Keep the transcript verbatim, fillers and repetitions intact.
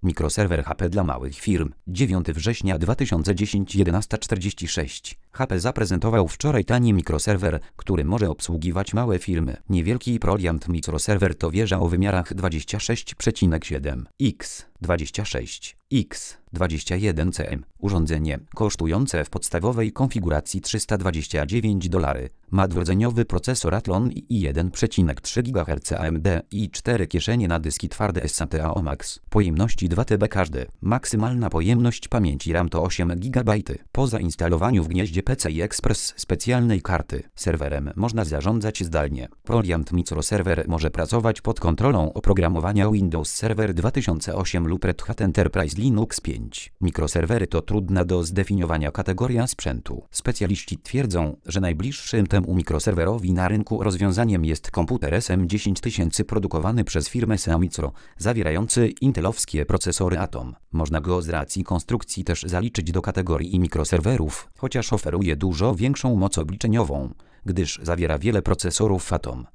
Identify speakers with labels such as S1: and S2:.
S1: Mikroserwer H P dla małych firm. dziewiątego września dwa tysiące dziesiątego jedenasta czterdzieści sześć. H P zaprezentował wczoraj tani mikroserwer, który może obsługiwać małe firmy. Niewielki Proliant Mikroserwer to wieża o wymiarach dwadzieścia sześć przecinek siedem na dwadzieścia sześć na dwadzieścia jeden centymetrów. Urządzenie, kosztujące w podstawowej konfiguracji trzysta dwadzieścia dziewięć dolarów, ma dwurdzeniowy procesor Athlon i jeden przecinek trzy gigaherca A M D i cztery kieszenie na dyski twarde SATA o max pojemności dwa terabajty każdy. Maksymalna pojemność pamięci RAM to osiem gigabajtów. Po zainstalowaniu w gnieździe P C I Express specjalnej karty, serwerem można zarządzać zdalnie. Proliant Mikroserwer może pracować pod kontrolą oprogramowania Windows Server dwa tysiące osiem lub Red Hat Enterprise Linux pięć. Mikroserwery to trudna do zdefiniowania kategoria sprzętu. Specjaliści twierdzą, że najbliższym temu mikroserwerowi na rynku rozwiązaniem jest komputer S M dziesięć tysięcy produkowany przez firmę Seamicro, zawierający intelowskie procesory Atom. Można go z racji konstrukcji też zaliczyć do kategorii mikroserwerów, chociaż oferuje dużo większą moc obliczeniową, gdyż zawiera wiele procesorów Atom.